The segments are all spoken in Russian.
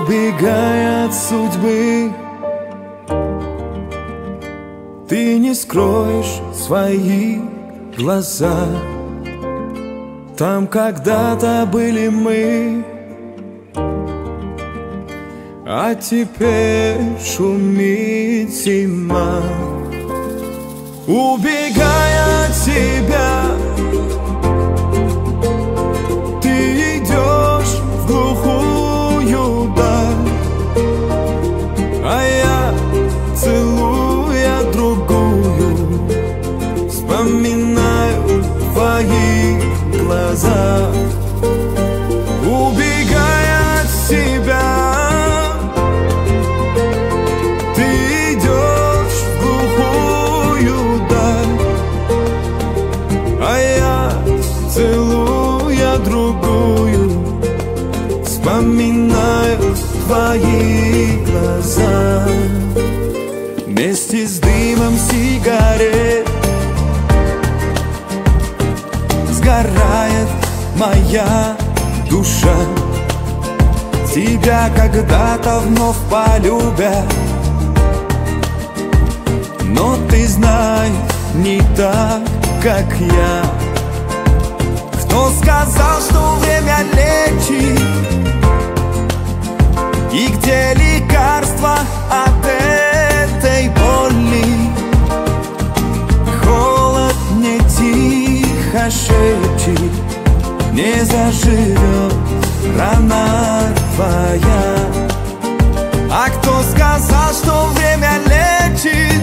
Убегая от судьбы, ты не скроешь свои глаза. Там когда-то были мы, а теперь шумит зима. Убегая от себя, ты идешь в глухую даль, а я, целуя другую, вспоминаю твои глаза. Убегая от себя, целуя другую, вспоминаю твои глаза. Вместе с дымом сигарет сгорает моя душа. Тебя когда-то вновь полюбят, но ты знай, не так, как я. Кто сказал, что время лечит? И где лекарство от этой боли? Холод мне тихо шепчет: не заживет рана твоя. А кто сказал, что время лечит?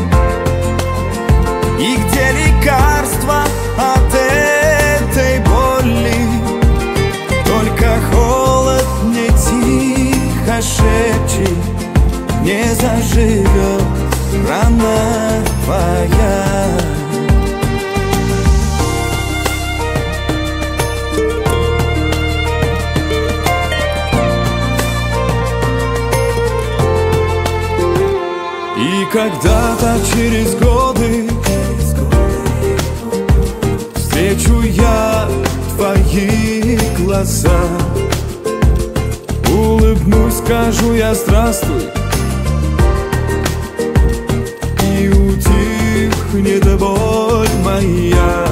И где лекарство от этой боли? Только холод мне тихо шепчет: не заживет рана твоя. И когда-то через годы встречу я твои глаза, улыбнусь, скажу я здравствуй, и утихнет боль моя.